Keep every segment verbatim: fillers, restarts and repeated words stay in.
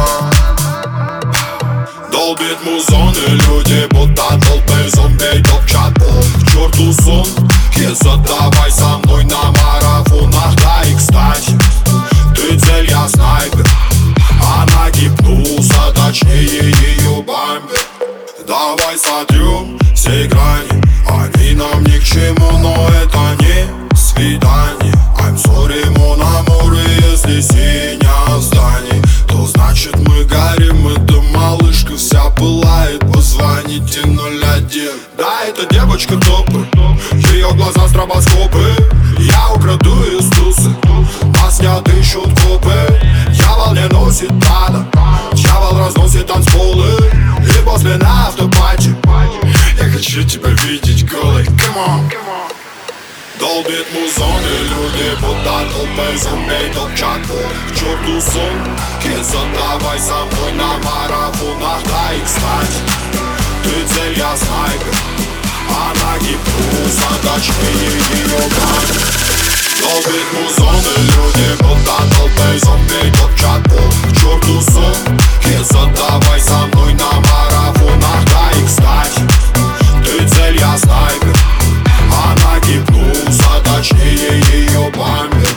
Долбит музон, и люди будто толпы зомби топчат пол. К черту сон, Киза, давай со мной на марафонах. Да и кстати, ты цель, я снайпер. Она гипноза, точнее ее бампер. Давай сотрем все грани, они нам ни к чему, но это не свидание. I'm sorry, mon amour, если синя зданий, то значит мы горим, эта малышка вся пылает. Позвоните ноль один. Да, это девочка топы, ее глаза стробоскопы. Я украду из тусы, нас не отыщут копы. Дьявол не носит прада, дьявол разносит танцполы. И после на автопати я хочу тебя видеть голой. Come on. Долбит музон, и люди будто толпы зомби топчат пол. К черту сон, Киза, давай со мной на марафонах. Да и кстати, ты цель, я снайпер. Она гипноза, точнее ее бампер. Долбит музон, и люди будто толпы зомби топчат пол. К черту сон, Киза, давай со мной на марафонах. Да и кстати, ты цель, я снайпер. Она гипноза, точнее ее бампер.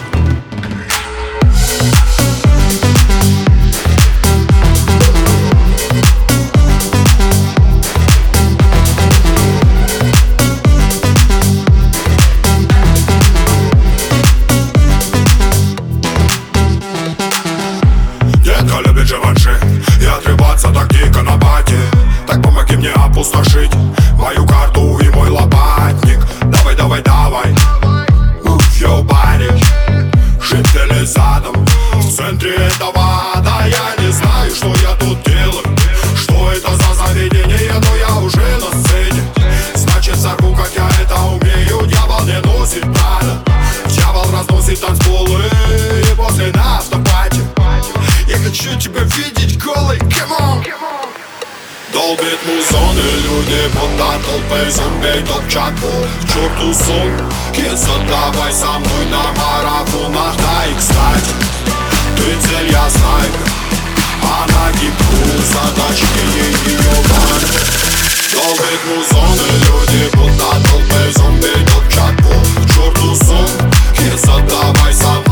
Детка любит живанши и отрываться так дико на бате. Так помоги мне опустошить мою карту и мой лопатник. Давай, давай, давай, move your body. Жители задом в центре этого ада. Я не знаю, что я тут делаю, что это за заведение, но я уже на сцене. Значит, сорву, как я это умею. Дьявол не носит прада, дьявол разносит танцполы. И после на автопати я хочу тебя видеть голой. Come on. Долбит музон, и люди будто толпы зомби топчат пол. К черту сон, Киза, давай со мной на марафонах. Да и кстати, ты цель, я снайпер. Она гипноза, точнее ее бампер. Долбит музон, и люди будто толпы зомби топчат пол. К черту сон, Киза, давай со мной